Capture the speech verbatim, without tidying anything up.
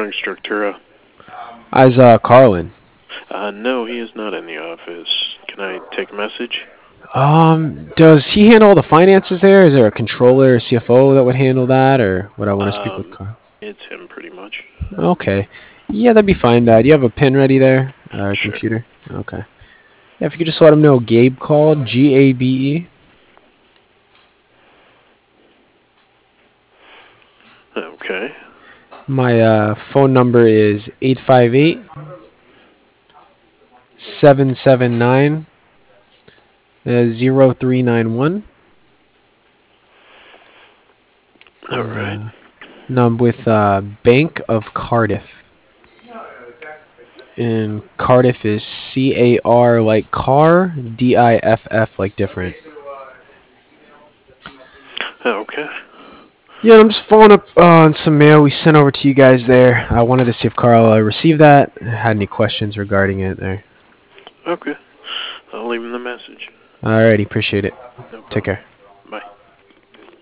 morning, Structura. As uh, Carlin. Uh, no, he is not in the office. Can I take a message? Um, does he handle all the finances there? Is there a controller or C F O that would handle that, or would I want to speak with Um, Carl? it's him, pretty much. Okay. Yeah, that'd be fine. Uh, do you have a pen ready there? Uh, Sure. computer? Okay. Yeah, if you could just let him know Gabe called, G A B E. Okay. My uh, phone number is eight five eight, seven seven nine, zero three nine one. All And right. uh, no, I'm with uh, Bank of Cardiff. And Cardiff is C A R like car, D I F F like different. Okay. Yeah, I'm just following up uh, on some mail we sent over to you guys there. I wanted to see if Carl uh, received that, had any questions regarding it there. Okay. I'll leave him the message. Alrighty, appreciate it. No Take problem. care.